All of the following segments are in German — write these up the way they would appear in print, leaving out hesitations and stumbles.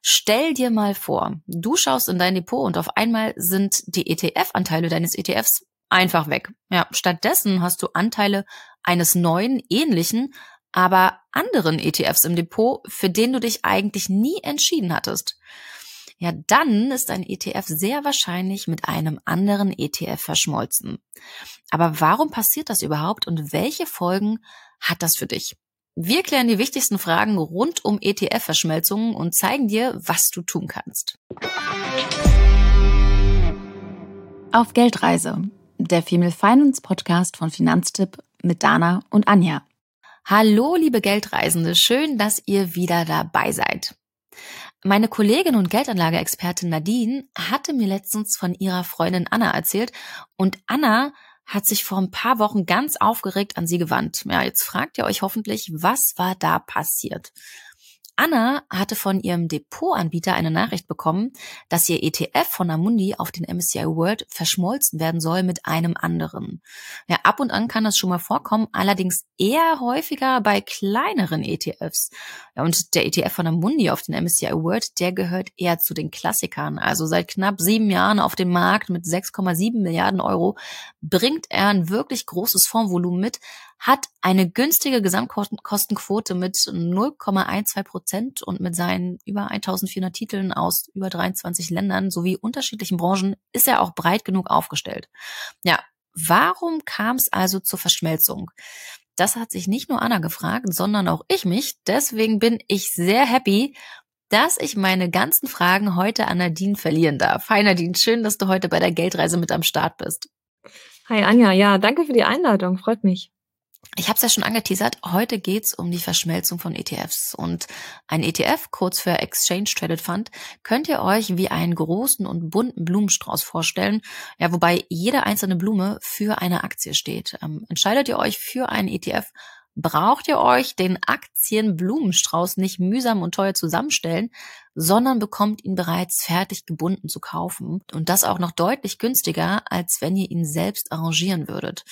Stell dir mal vor, du schaust in dein Depot und auf einmal sind die ETF-Anteile deines ETFs einfach weg. Ja, stattdessen hast du Anteile eines neuen, ähnlichen, aber anderen ETFs im Depot, für den du dich eigentlich nie entschieden hattest. Ja, dann ist ein ETF sehr wahrscheinlich mit einem anderen ETF verschmolzen. Aber warum passiert das überhaupt und welche Folgen hat das für dich? Wir klären die wichtigsten Fragen rund um ETF-Verschmelzungen und zeigen dir, was du tun kannst. Auf Geldreise, der Female Finance Podcast von Finanztipp mit Dana und Anja. Hallo, liebe Geldreisende, schön, dass ihr wieder dabei seid. Meine Kollegin und Geldanlage-Expertin Nadine hatte mir letztens von ihrer Freundin Anna erzählt und Anna hat sich vor ein paar Wochen ganz aufgeregt an sie gewandt. Ja, jetzt fragt ihr euch hoffentlich, was war da passiert? Anna hatte von ihrem Depotanbieter eine Nachricht bekommen, dass ihr ETF von Amundi auf den MSCI World verschmolzen werden soll mit einem anderen. Ja, ab und an kann das schon mal vorkommen, allerdings eher häufiger bei kleineren ETFs. Ja, und der ETF von Amundi auf den MSCI World, der gehört eher zu den Klassikern. Also seit knapp 7 Jahren auf dem Markt mit 6,7 Milliarden Euro bringt er ein wirklich großes Fondsvolumen mit, hat eine günstige Gesamtkostenquote mit 0,12% und mit seinen über 1400 Titeln aus über 23 Ländern sowie unterschiedlichen Branchen ist er auch breit genug aufgestellt. Ja, warum kam es also zur Verschmelzung? Das hat sich nicht nur Anna gefragt, sondern auch ich mich. Deswegen bin ich sehr happy, dass ich meine ganzen Fragen heute an Nadine verlieren darf. Hi Nadine, schön, dass du heute bei der Geldreise mit am Start bist. Hi Anja, ja, danke für die Einladung, freut mich. Ich habe es ja schon angeteasert, heute geht's um die Verschmelzung von ETFs. Und ein ETF, kurz für Exchange Traded Fund, könnt ihr euch wie einen großen und bunten Blumenstrauß vorstellen, ja, wobei jede einzelne Blume für eine Aktie steht. Entscheidet ihr euch für einen ETF, braucht ihr euch den Aktienblumenstrauß nicht mühsam und teuer zusammenstellen, sondern bekommt ihn bereits fertig gebunden zu kaufen. Und das auch noch deutlich günstiger, als wenn ihr ihn selbst arrangieren würdet.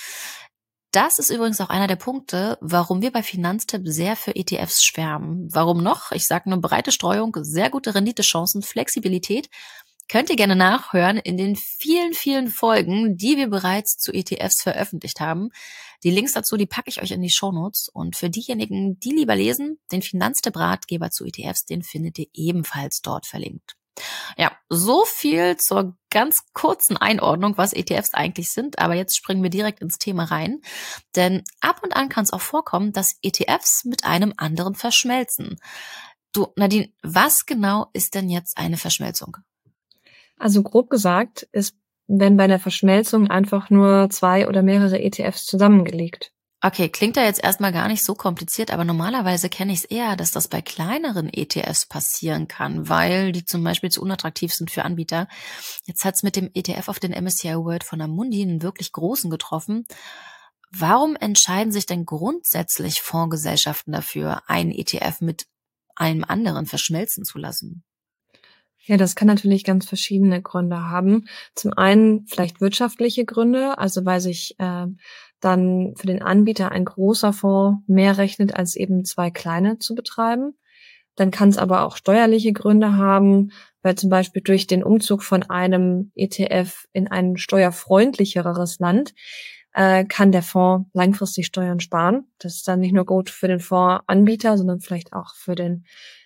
Das ist übrigens auch einer der Punkte, warum wir bei Finanztipp sehr für ETFs schwärmen. Warum noch? Ich sage nur breite Streuung, sehr gute Renditechancen, Flexibilität. Könnt ihr gerne nachhören in den vielen, vielen Folgen, die wir bereits zu ETFs veröffentlicht haben. Die Links dazu, die packe ich euch in die Shownotes. Und für diejenigen, die lieber lesen, den Finanztipp-Ratgeber zu ETFs, den findet ihr ebenfalls dort verlinkt. Ja, so viel zur ganz kurzen Einordnung, was ETFs eigentlich sind. Aber jetzt springen wir direkt ins Thema rein. Denn ab und an kann es auch vorkommen, dass ETFs mit einem anderen verschmelzen. Du, Nadine, was genau ist denn jetzt eine Verschmelzung? Also grob gesagt ist, wenn bei einer Verschmelzung einfach nur 2 oder mehrere ETFs zusammengelegt. Okay, klingt ja jetzt erstmal gar nicht so kompliziert, aber normalerweise kenne ich es eher, dass das bei kleineren ETFs passieren kann, weil die zum Beispiel zu unattraktiv sind für Anbieter. Jetzt hat es mit dem ETF auf den MSCI World von Amundi einen wirklich großen getroffen. Warum entscheiden sich denn grundsätzlich Fondsgesellschaften dafür, einen ETF mit einem anderen verschmelzen zu lassen? Ja, das kann natürlich ganz verschiedene Gründe haben. Zum einen vielleicht wirtschaftliche Gründe, also weil sich dann für den Anbieter ein großer Fonds mehr rechnet, als eben 2 kleine zu betreiben. Dann kann es aber auch steuerliche Gründe haben, weil zum Beispiel durch den Umzug von einem ETF in ein steuerfreundlicheres Land kann der Fonds langfristig Steuern sparen. Das ist dann nicht nur gut für den Fondsanbieter, sondern vielleicht auch für den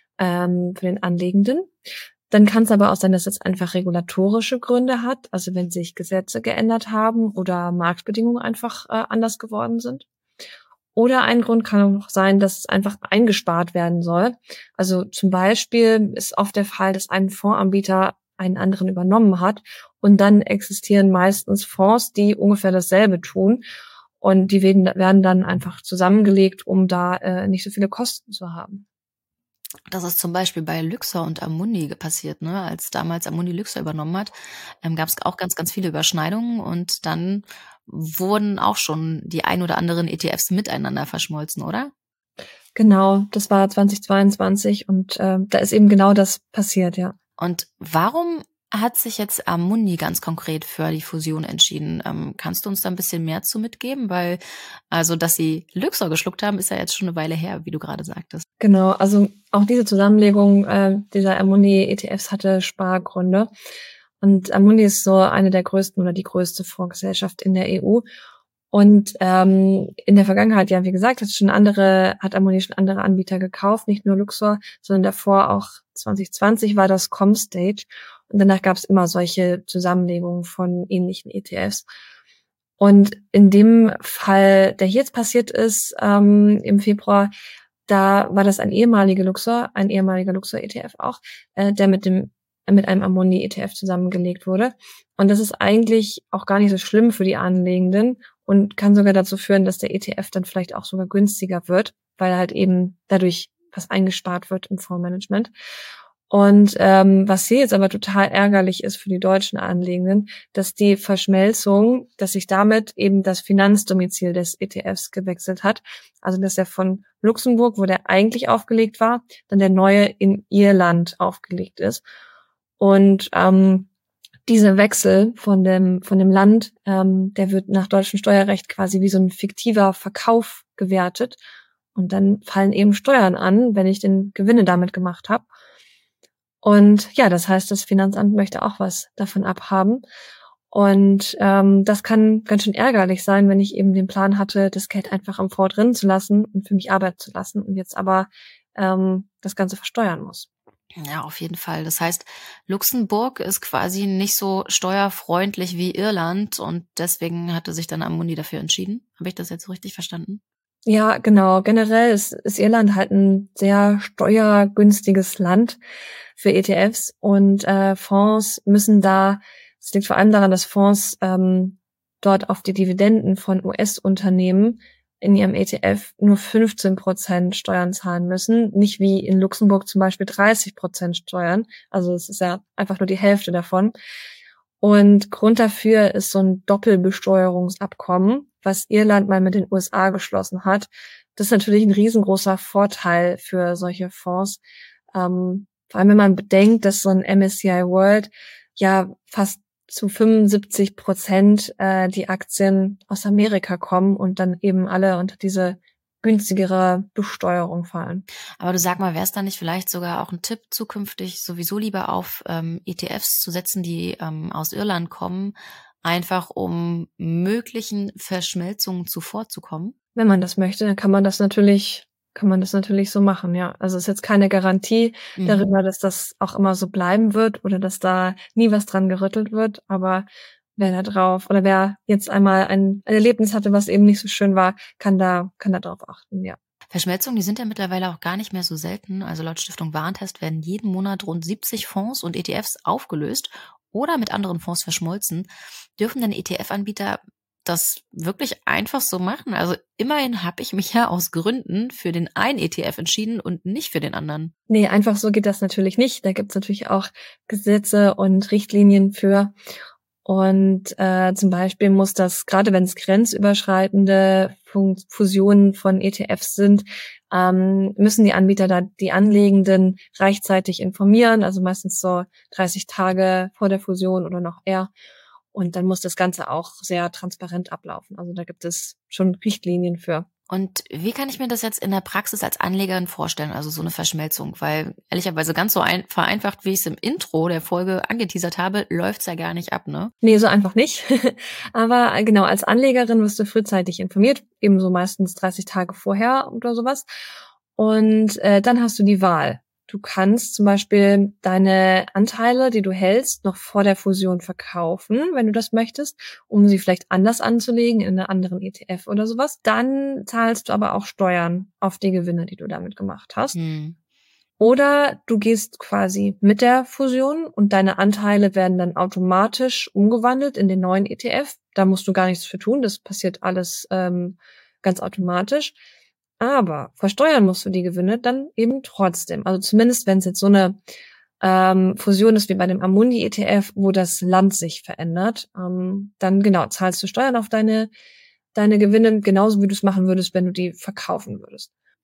Anlegenden. Dann kann es aber auch sein, dass es einfach regulatorische Gründe hat, also wenn sich Gesetze geändert haben oder Marktbedingungen einfach anders geworden sind. Oder ein Grund kann auch sein, dass es einfach eingespart werden soll. Also zum Beispiel ist oft der Fall, dass ein Fondsanbieter einen anderen übernommen hat und dann existieren meistens Fonds, die ungefähr dasselbe tun und die werden dann einfach zusammengelegt, um da nicht so viele Kosten zu haben. Das ist zum Beispiel bei Luxor und Amundi passiert, ne? Als damals Amundi Luxor übernommen hat, gab es auch ganz, ganz viele Überschneidungen und dann wurden auch schon die ein oder anderen ETFs miteinander verschmolzen, oder? Genau, das war 2022 und da ist eben genau das passiert, ja. Und warum hat sich jetzt Amundi ganz konkret für die Fusion entschieden? Kannst du uns da ein bisschen mehr zu mitgeben? Weil, also, dass sie Lyxor geschluckt haben, ist ja jetzt schon eine Weile her, wie du gerade sagtest. Genau, also auch diese Zusammenlegung dieser Amundi-ETFs hatte Spargründe. Und Amundi ist so eine der größten oder die größte Fondsgesellschaft in der EU. Und in der Vergangenheit, ja, wie gesagt, hat Amundi schon andere Anbieter gekauft, nicht nur Lyxor, sondern davor auch 2020 war das Comstage. Und danach gab es immer solche Zusammenlegungen von ähnlichen ETFs. Und in dem Fall, der hier jetzt passiert ist, im Februar, da war das ein ehemaliger Lyxor-ETF auch, der mit einem Amundi-ETF zusammengelegt wurde. Und das ist eigentlich auch gar nicht so schlimm für die Anlegenden und kann sogar dazu führen, dass der ETF dann vielleicht auch sogar günstiger wird, weil halt eben dadurch was eingespart wird im Fondsmanagement. Und was hier jetzt aber total ärgerlich ist für die deutschen Anlegenden, dass die Verschmelzung, dass sich damit eben das Finanzdomizil des ETFs gewechselt hat. Also dass er von Luxemburg, wo der eigentlich aufgelegt war, dann der neue in Irland aufgelegt ist. Und dieser Wechsel von dem Land, der wird nach deutschem Steuerrecht quasi wie so ein fiktiver Verkauf gewertet. Und dann fallen eben Steuern an, wenn ich den Gewinne damit gemacht habe. Und ja, das heißt, das Finanzamt möchte auch was davon abhaben. Und das kann ganz schön ärgerlich sein, wenn ich eben den Plan hatte, das Geld einfach am Fonds drin zu lassen und für mich arbeiten zu lassen und jetzt aber das Ganze versteuern muss. Ja, auf jeden Fall. Das heißt, Luxemburg ist quasi nicht so steuerfreundlich wie Irland und deswegen hatte sich dann Amundi dafür entschieden. Habe ich das jetzt so richtig verstanden? Ja, genau. Generell ist Irland halt ein sehr steuergünstiges Land für ETFs und Fonds müssen da, es liegt vor allem daran, dass Fonds dort auf die Dividenden von US-Unternehmen in ihrem ETF nur 15% Steuern zahlen müssen, nicht wie in Luxemburg zum Beispiel 30% Steuern. Also es ist ja einfach nur die Hälfte davon. Und Grund dafür ist so ein Doppelbesteuerungsabkommen, was Irland mal mit den USA geschlossen hat. Das ist natürlich ein riesengroßer Vorteil für solche Fonds. Vor allem, wenn man bedenkt, dass so ein MSCI World ja fast zu 75% die Aktien aus Amerika kommen und dann eben alle unter diese günstigere Besteuerung fallen. Aber du sag mal, wäre es da nicht vielleicht sogar auch ein Tipp, zukünftig sowieso lieber auf ETFs zu setzen, die aus Irland kommen, einfach um möglichen Verschmelzungen zuvorzukommen? Wenn man das möchte, dann kann man das natürlich so machen, ja. Also es ist jetzt keine Garantie darüber, dass das auch immer so bleiben wird oder dass da nie was dran gerüttelt wird, aber wer jetzt einmal ein Erlebnis hatte, was eben nicht so schön war, kann da drauf achten, ja. Verschmelzungen, die sind ja mittlerweile auch gar nicht mehr so selten. Also laut Stiftung Warentest werden jeden Monat rund 70 Fonds und ETFs aufgelöst oder mit anderen Fonds verschmolzen. Dürfen denn ETF-Anbieter das wirklich einfach so machen? Also immerhin habe ich mich ja aus Gründen für den einen ETF entschieden und nicht für den anderen. Nee, einfach so geht das natürlich nicht. Da gibt's natürlich auch Gesetze und Richtlinien für. Und zum Beispiel muss das, gerade wenn es grenzüberschreitende Fusionen von ETFs sind, müssen die Anbieter da die Anlegenden rechtzeitig informieren, also meistens so 30 Tage vor der Fusion oder noch eher. Und dann muss das Ganze auch sehr transparent ablaufen. Also da gibt es schon Richtlinien für. Und wie kann ich mir das jetzt in der Praxis als Anlegerin vorstellen, also so eine Verschmelzung? Weil ehrlicherweise ganz so vereinfacht, wie ich es im Intro der Folge angeteasert habe, läuft's ja gar nicht ab, ne? Nee, so einfach nicht. Aber genau, als Anlegerin wirst du frühzeitig informiert, ebenso meistens 30 Tage vorher oder sowas. Und dann hast du die Wahl. Du kannst zum Beispiel deine Anteile, die du hältst, noch vor der Fusion verkaufen, wenn du das möchtest, um sie vielleicht anders anzulegen in einer anderen ETF oder sowas. Dann zahlst du aber auch Steuern auf die Gewinne, die du damit gemacht hast. Oder du gehst quasi mit der Fusion und deine Anteile werden dann automatisch umgewandelt in den neuen ETF. Da musst du gar nichts für tun, das passiert alles ganz automatisch. Aber versteuern musst du die Gewinne dann eben trotzdem. Also zumindest, wenn es jetzt so eine Fusion ist wie bei dem Amundi-ETF, wo das Land sich verändert, dann genau zahlst du Steuern auf deine Gewinne, genauso wie du es machen würdest, wenn du die verkaufen würdest.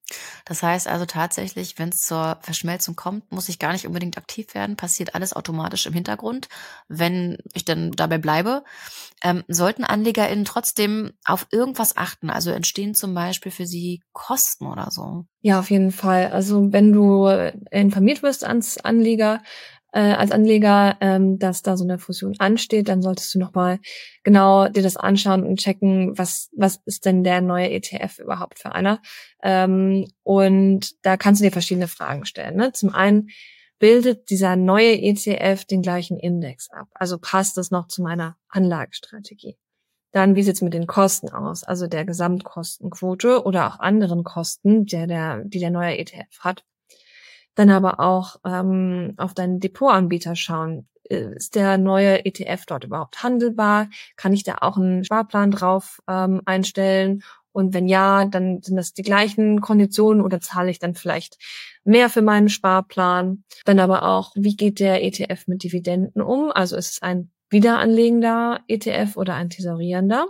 Das heißt also tatsächlich, wenn es zur Verschmelzung kommt, muss ich gar nicht unbedingt aktiv werden, passiert alles automatisch im Hintergrund, wenn ich dann dabei bleibe. Sollten AnlegerInnen trotzdem auf irgendwas achten? Also entstehen zum Beispiel für sie Kosten oder so? Ja, auf jeden Fall. Also wenn du informiert wirst als Anleger, dass da so eine Fusion ansteht, dann solltest du nochmal genau dir das anschauen und checken, was ist denn der neue ETF überhaupt für einer? Und da kannst du dir verschiedene Fragen stellen. Ne? Zum einen, bildet dieser neue ETF den gleichen Index ab? Also passt das noch zu meiner Anlagestrategie? Dann, wie sieht's mit den Kosten aus? Also der Gesamtkostenquote oder auch anderen Kosten, die der neue ETF hat. Dann aber auch auf deinen Depotanbieter schauen. Ist der neue ETF dort überhaupt handelbar? Kann ich da auch einen Sparplan drauf einstellen? Und wenn ja, dann sind das die gleichen Konditionen oder zahle ich dann vielleicht mehr für meinen Sparplan? Dann aber auch, wie geht der ETF mit Dividenden um? Also ist es ein wiederanlegender ETF oder ein tesorierender?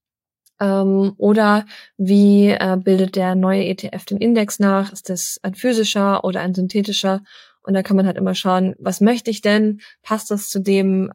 Oder wie bildet der neue ETF den Index nach? Ist das ein physischer oder ein synthetischer? Und da kann man halt immer schauen, was möchte ich denn? Passt das zu dem,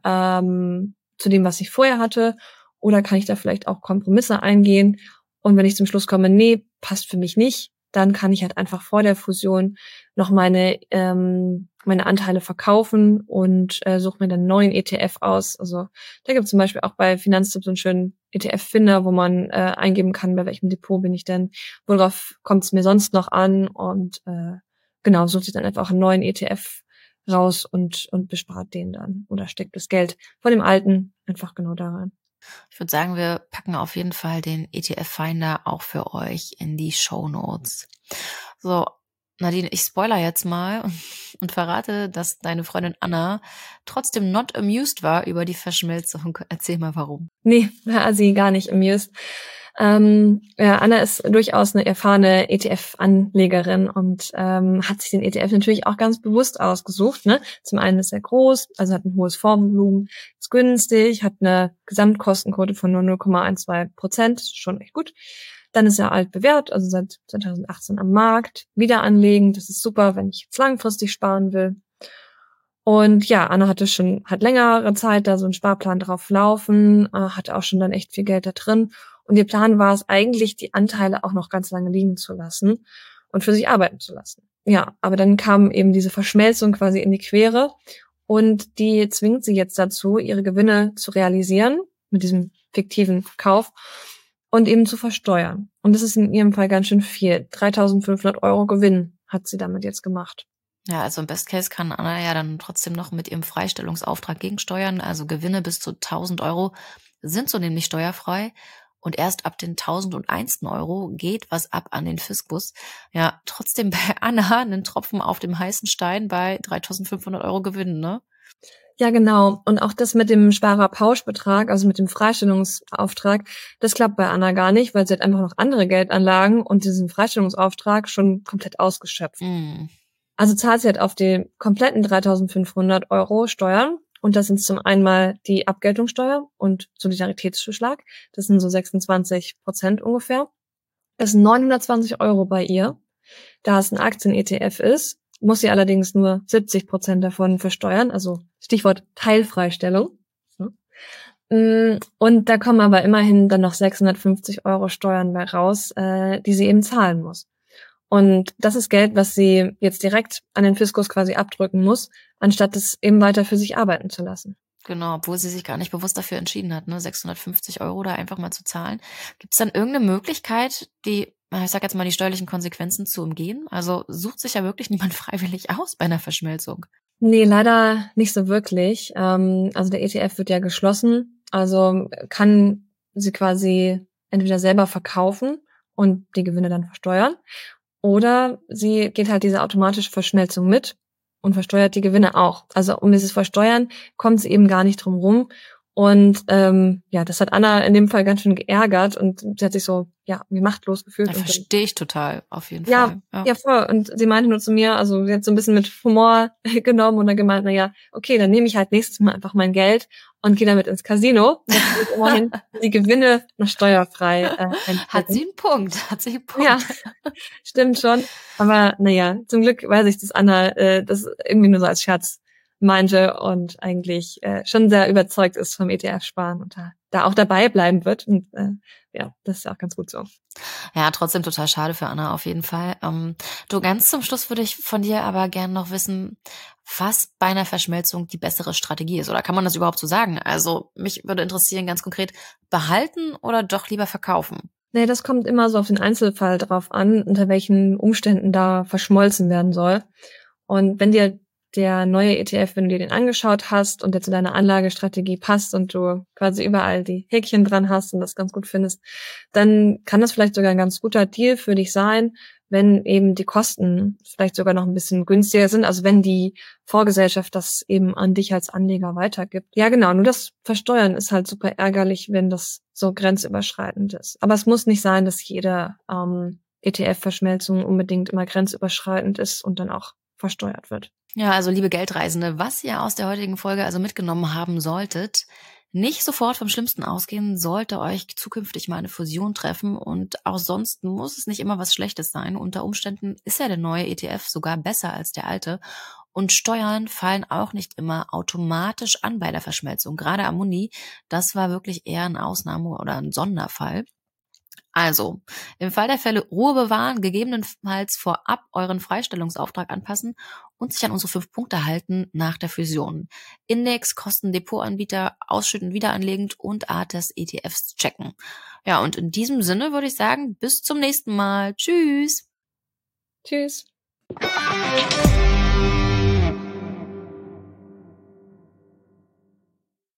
was ich vorher hatte? Oder kann ich da vielleicht auch Kompromisse eingehen? Und wenn ich zum Schluss komme, nee, passt für mich nicht, dann kann ich halt einfach vor der Fusion noch meine Anteile verkaufen und suche mir dann einen neuen ETF aus. Also da gibt es zum Beispiel auch bei Finanztipp so einen schönen ETF-Finder, wo man eingeben kann, bei welchem Depot bin ich denn, worauf kommt es mir sonst noch an, und genau, sucht sich dann einfach einen neuen ETF raus und bespart den dann oder steckt das Geld von dem alten einfach genau da rein. Ich würde sagen, wir packen auf jeden Fall den ETF-Finder auch für euch in die Shownotes. So, Nadine, ich spoiler jetzt mal und verrate, dass deine Freundin Anna trotzdem not amused war über die Verschmelzung. Erzähl mal, warum. Nee, war sie gar nicht amused. Anna ist durchaus eine erfahrene ETF-Anlegerin und hat sich den ETF natürlich auch ganz bewusst ausgesucht. Ne? Zum einen ist er groß, also hat ein hohes Fondsvolumen, ist günstig, hat eine Gesamtkostenquote von nur 0,12%, schon echt gut. Dann ist er altbewährt, also seit 2018 am Markt, wieder anlegen, das ist super, wenn ich jetzt langfristig sparen will. Und ja, Anna hat längere Zeit da so einen Sparplan drauf laufen, hatte auch schon dann echt viel Geld da drin. Und ihr Plan war es eigentlich, die Anteile auch noch ganz lange liegen zu lassen und für sich arbeiten zu lassen. Ja, aber dann kam eben diese Verschmelzung quasi in die Quere und die zwingt sie jetzt dazu, ihre Gewinne zu realisieren mit diesem fiktiven Kauf und eben zu versteuern. Und das ist in ihrem Fall ganz schön viel. 3.500 € Gewinn hat sie damit jetzt gemacht. Ja, also im Best Case kann Anna ja dann trotzdem noch mit ihrem Freistellungsauftrag gegensteuern. Also Gewinne bis zu 1.000 € sind so nämlich steuerfrei. Und erst ab den 1.001. € geht was ab an den Fiskus. Ja, trotzdem bei Anna einen Tropfen auf dem heißen Stein bei 3.500 € Gewinn, ne? Ja, genau. Und auch das mit dem Sparerpauschbetrag, also mit dem Freistellungsauftrag, das klappt bei Anna gar nicht, weil sie hat einfach noch andere Geldanlagen und diesen Freistellungsauftrag schon komplett ausgeschöpft. Also zahlt sie halt auf die kompletten 3.500 € Steuern. Und das sind zum einen mal die Abgeltungssteuer und Solidaritätszuschlag. Das sind so 26% ungefähr. Das sind 920 € bei ihr. Da es ein Aktien-ETF ist, muss sie allerdings nur 70% davon versteuern. Also Stichwort Teilfreistellung. Und da kommen aber immerhin dann noch 650 € Steuern bei raus, die sie eben zahlen muss. Und das ist Geld, was sie jetzt direkt an den Fiskus quasi abdrücken muss, anstatt es eben weiter für sich arbeiten zu lassen. Genau, obwohl sie sich gar nicht bewusst dafür entschieden hat, ne, 650 € da einfach mal zu zahlen. Gibt es dann irgendeine Möglichkeit, ich sag jetzt mal, die steuerlichen Konsequenzen zu umgehen? Also sucht sich ja wirklich niemand freiwillig aus bei einer Verschmelzung. Nee, leider nicht so wirklich. Also der ETF wird ja geschlossen, also kann sie quasi entweder selber verkaufen und die Gewinne dann versteuern, oder sie geht halt diese automatische Verschmelzung mit und versteuert die Gewinne auch. Also um dieses Versteuern kommt sie eben gar nicht drum rum. Und das hat Anna in dem Fall ganz schön geärgert und sie hat sich so wie machtlos gefühlt. Ja, verstehe ich total, auf jeden Fall. Ja, voll. Und sie meinte nur zu mir, also sie hat so ein bisschen mit Humor genommen und dann gemeint, okay, dann nehme ich halt nächstes Mal einfach mein Geld und gehe damit ins Casino. Das wird immerhin die Gewinne noch steuerfrei. Hat sie einen Punkt. Ja, stimmt schon. Aber zum Glück weiß ich, dass Anna das irgendwie nur so als Scherz meinte und eigentlich schon sehr überzeugt ist vom ETF-Sparen und da auch dabei bleiben wird. Und das ist auch ganz gut so. Ja, trotzdem total schade für Anna auf jeden Fall. Du, ganz zum Schluss würde ich von dir aber gerne noch wissen, was bei einer Verschmelzung die bessere Strategie ist. Oder kann man das überhaupt so sagen? Also mich würde interessieren ganz konkret, behalten oder doch lieber verkaufen? Nee, das kommt immer so auf den Einzelfall drauf an, unter welchen Umständen da verschmolzen werden soll. Und wenn dir der neue ETF, wenn du dir den angeschaut hast und der zu deiner Anlagestrategie passt und du quasi überall die Häkchen dran hast und das ganz gut findest, dann kann das vielleicht sogar ein ganz guter Deal für dich sein, wenn eben die Kosten vielleicht sogar noch ein bisschen günstiger sind, also wenn die Vorgesellschaft das eben an dich als Anleger weitergibt. Ja, genau, nur das Versteuern ist halt super ärgerlich, wenn das so grenzüberschreitend ist. Aber es muss nicht sein, dass jede ETF-Verschmelzung unbedingt immer grenzüberschreitend ist und dann auch versteuert wird. Ja, also liebe Geldreisende, was ihr aus der heutigen Folge also mitgenommen haben solltet, nicht sofort vom Schlimmsten ausgehen, sollte euch zukünftig mal eine Fusion treffen und auch sonst muss es nicht immer was Schlechtes sein. Unter Umständen ist ja der neue ETF sogar besser als der alte und Steuern fallen auch nicht immer automatisch an bei der Verschmelzung. Gerade Amundi, das war wirklich eher eine Ausnahme oder ein Sonderfall. Also, im Fall der Fälle Ruhe bewahren, gegebenenfalls vorab euren Freistellungsauftrag anpassen und sich an unsere 5 Punkte halten nach der Fusion. Index, Kosten, Depotanbieter, ausschütten, wiederanlegend und Art des ETFs checken. Ja, und in diesem Sinne würde ich sagen, bis zum nächsten Mal. Tschüss. Tschüss.